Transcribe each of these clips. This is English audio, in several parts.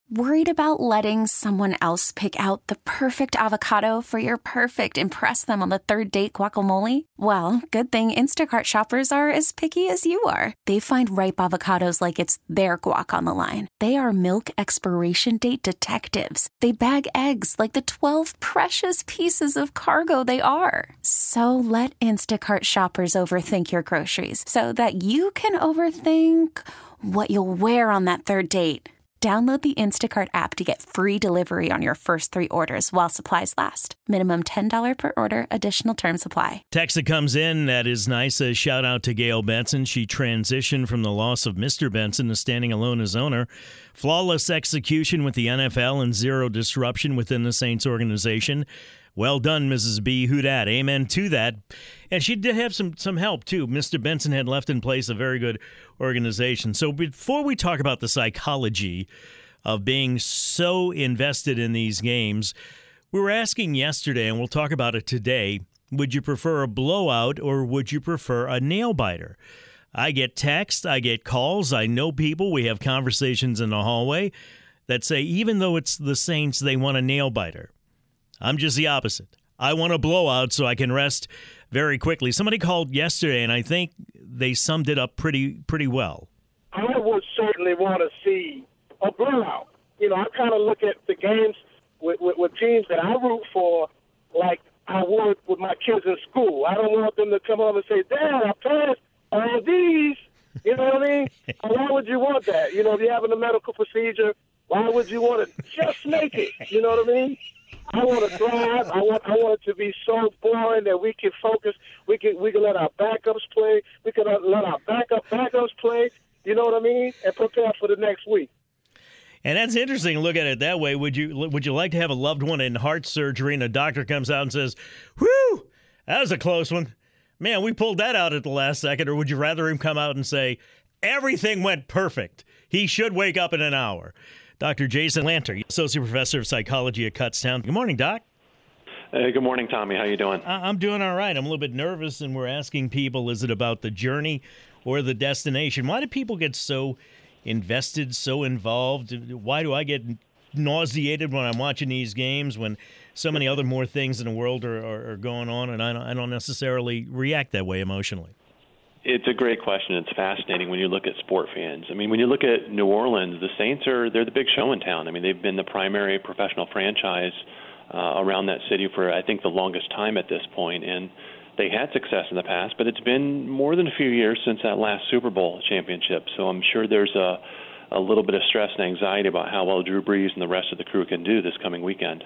Worried about letting someone else pick out the perfect avocado for your perfect impress them on the third date guacamole? Well, good thing Instacart shoppers are as picky as you are. They find ripe avocados like it's their guac on the line. They are milk expiration date detectives. They bag eggs like the 12 precious pieces of cargo they are. So let Instacart shoppers overthink your groceries so that you can overthink what you'll wear on that third date. Download the Instacart app to get free delivery on your first 3 orders while supplies last. Minimum $10 per order. Additional terms apply. Text that comes in, that is nice. A shout out to Gail Benson. She transitioned from the loss of Mr. Benson to standing alone as owner. Flawless execution with the NFL and zero disruption within the Saints organization. Well done, Mrs. B. Who dat? Amen to that. And she did have some help, too. Mr. Benson had left in place a very good organization. So before we talk about the psychology of being so invested in these games, we were asking yesterday, and we'll talk about it today, would you prefer a blowout or would you prefer a nail-biter? I get texts, I get calls, I know people, we have conversations in the hallway that say even though it's the Saints, they want a nail-biter. I'm just the opposite. I want a blowout so I can rest very quickly. Somebody called yesterday, and I think they summed it up pretty well. I would certainly want to see a blowout. You know, I kind of look at the games with teams that I root for like I would with my kids in school. I don't want them to come home and say, Dad, I passed all these. You know what I mean? Why would you want that? You know, if you're having a medical procedure, why would you want to just make it? You know what I mean? I want to thrive. I want it to be so boring that we can focus. We can let our backups play. We can let our backups play. You know what I mean? And prepare for the next week. And that's interesting to look at it that way. Would you like to have a loved one in heart surgery and a doctor comes out and says, "Whew, that was a close one. Man, we pulled that out at the last second." Or would you rather him come out and say, "Everything went perfect. He should wake up in an hour"? Dr. Jason Lanter, Associate Professor of Psychology at Kutztown. Good morning, Doc. Hey, good morning, Tommy. How you doing? I'm doing all right. I'm a little bit nervous, and we're asking people, is it about the journey or the destination? Why do people get so invested, so involved? Why do I get nauseated when I'm watching these games when so many other more things in the world are going on, and I don't necessarily react that way emotionally? It's a great question. It's fascinating when you look at sport fans. I mean, when you look at New Orleans, the Saints they're the big show in town. I mean, they've been the primary professional franchise around that city for, I think, the longest time at this point. And they had success in the past, but it's been more than a few years since that last Super Bowl championship. So I'm sure there's a little bit of stress and anxiety about how well Drew Brees and the rest of the crew can do this coming weekend.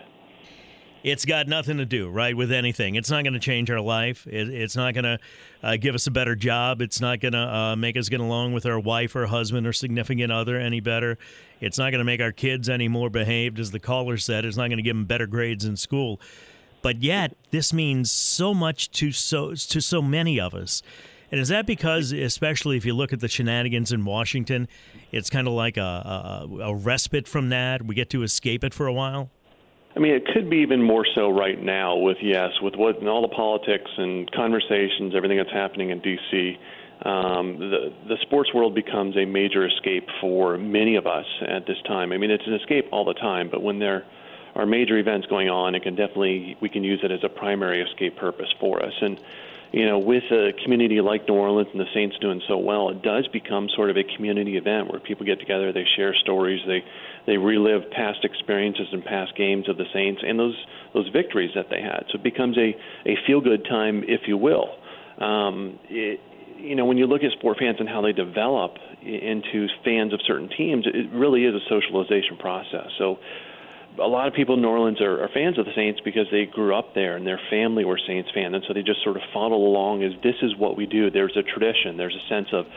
It's got nothing to do, right, with anything. It's not going to change our life. It's not going to give us a better job. It's not going to make us get along with our wife or husband or significant other any better. It's not going to make our kids any more behaved, as the caller said. It's not going to give them better grades in school. But yet, this means so much to so many of us. And is that because, especially if you look at the shenanigans in Washington, it's kind of like a respite from that? We get to escape it for a while? I mean, it could be even more so right now with what and all the politics and conversations, everything that's happening in D.C. The sports world becomes a major escape for many of us at this time. I mean, it's an escape all the time, but when there are major events going on, we can use it as a primary escape purpose for us. And you know, with a community like New Orleans and the Saints doing so well, it does become sort of a community event where people get together, they share stories, they relive past experiences and past games of the Saints and those victories that they had. So it becomes a feel-good time, if you will. You know, when you look at sport fans and how they develop into fans of certain teams, it really is a socialization process. So a lot of people in New Orleans are fans of the Saints because they grew up there and their family were Saints fans, and so they just sort of follow along as this is what we do. There's a tradition. There's a sense of,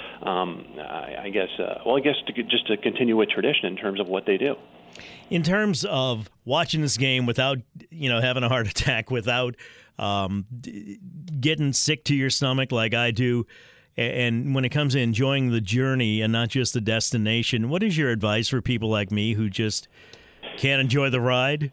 just to continue a tradition in terms of what they do. In terms of watching this game without, having a heart attack, without getting sick to your stomach like I do, and when it comes to enjoying the journey and not just the destination, what is your advice for people like me who just can't enjoy the ride?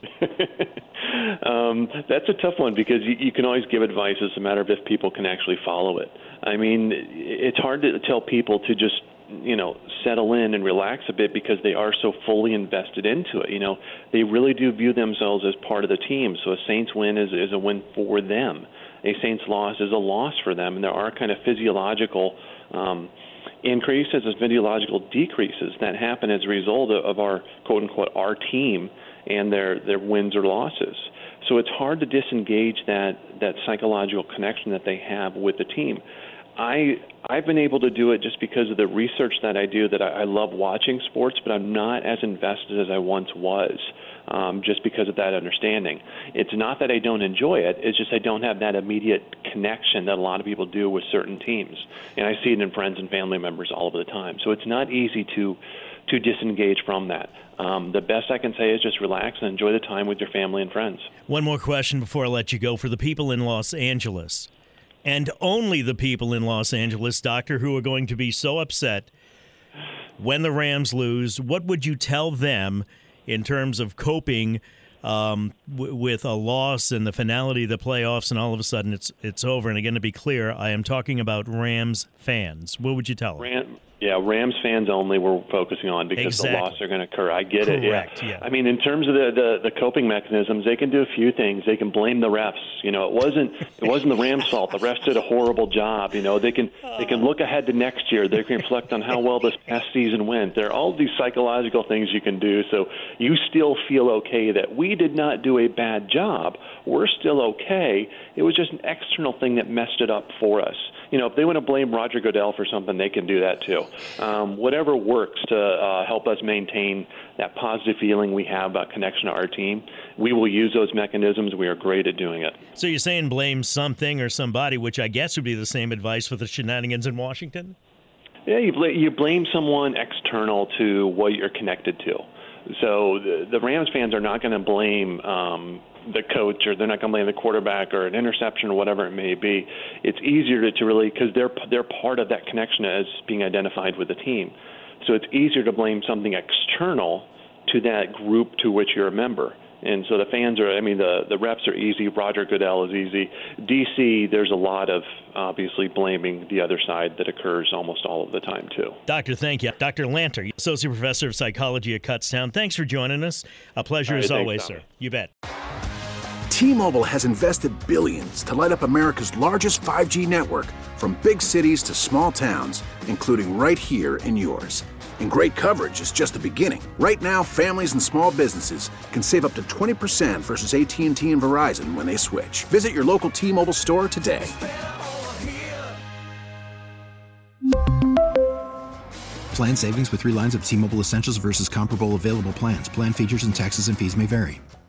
That's a tough one because you can always give advice. It's a matter of if people can actually follow it. I mean, it's hard to tell people to just settle in and relax a bit because they are so fully invested into it. They really do view themselves as part of the team. So a Saints win is a win for them. A Saints loss is a loss for them. And there are kind of physiological increases and physiological decreases that happen as a result of our, quote unquote, our team and their wins or losses. So it's hard to disengage that psychological connection that they have with the team. I've been able to do it just because of the research that I do, that I love watching sports, but I'm not as invested as I once was, just because of that understanding. It's not that I don't enjoy it, it's just I don't have that immediate connection that a lot of people do with certain teams. And I see it in friends and family members all of the time. So it's not easy to disengage from that. The best I can say is just relax and enjoy the time with your family and friends. One more question before I let you go. For the people in Los Angeles, and only the people in Los Angeles, Doctor, who are going to be so upset when the Rams lose, what would you tell them in terms of coping with a loss and the finality of the playoffs, and all of a sudden it's over? And again, to be clear, I am talking about Rams fans. What would you tell them? Rams fans only we're focusing on because the loss are going to occur. I get it. Yeah. I mean, in terms of the coping mechanisms, they can do a few things. They can blame the refs. It wasn't the Rams' fault. The refs did a horrible job. They can look ahead to next year. They can reflect on how well this past season went. There are all these psychological things you can do, so you still feel okay that we did not do a bad job. We're still okay. It was just an external thing that messed it up for us. If they want to blame Roger Goodell for something, they can do that too. Whatever works to help us maintain that positive feeling we have about connection to our team, we will use those mechanisms. We are great at doing it. So you're saying blame something or somebody, which I guess would be the same advice for the shenanigans in Washington? Yeah, you blame someone external to what you're connected to. So the Rams fans are not going to blame the coach, or they're not going to blame the quarterback or an interception or whatever it may be. It's easier to really, because they're part of that connection as being identified with the team. So it's easier to blame something external to that group to which you're a member. And so the fans are, the reps are easy. Roger Goodell is easy. D.C., there's a lot of, obviously, blaming the other side that occurs almost all of the time, too. Doctor, thank you. Dr. Lanter, Associate Professor of Psychology at Kutztown. Thanks for joining us. A pleasure as always, sir. You bet. T-Mobile has invested billions to light up America's largest 5G network, from big cities to small towns, including right here in yours. And great coverage is just the beginning. Right now, families and small businesses can save up to 20% versus AT&T and Verizon when they switch. Visit your local T-Mobile store today. Plan savings with 3 lines of T-Mobile Essentials versus comparable available plans. Plan features and taxes and fees may vary.